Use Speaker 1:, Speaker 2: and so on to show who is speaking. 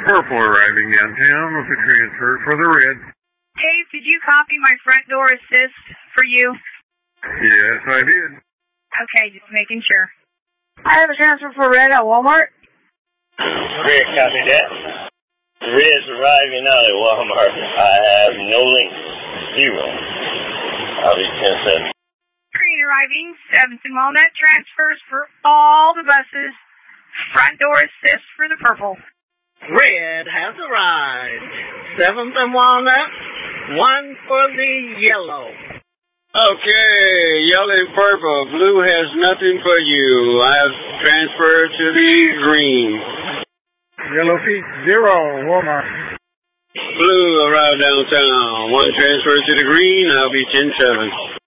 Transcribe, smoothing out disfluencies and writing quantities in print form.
Speaker 1: Purple arriving downtown with a transfer for the red.
Speaker 2: Dave, did you copy my front door assist for you?
Speaker 1: Yes, I did.
Speaker 2: Okay, just making sure. I have a transfer for red at Walmart.
Speaker 3: Red, copy that. Red's arriving out at Walmart. I have no link. 0. I'll be 10-7.
Speaker 2: Green arriving, 7th and Walnut, transfers for all the buses. Front door assist for the purple.
Speaker 4: Red has arrived. 7th and Walnut, 1 for the yellow.
Speaker 5: Okay, yellow and purple. Blue has nothing for you. I have transferred to the green.
Speaker 1: Yellow feet 0, Walmart.
Speaker 5: Blue arrived downtown. 1 transfer to the green. I'll be 10-7.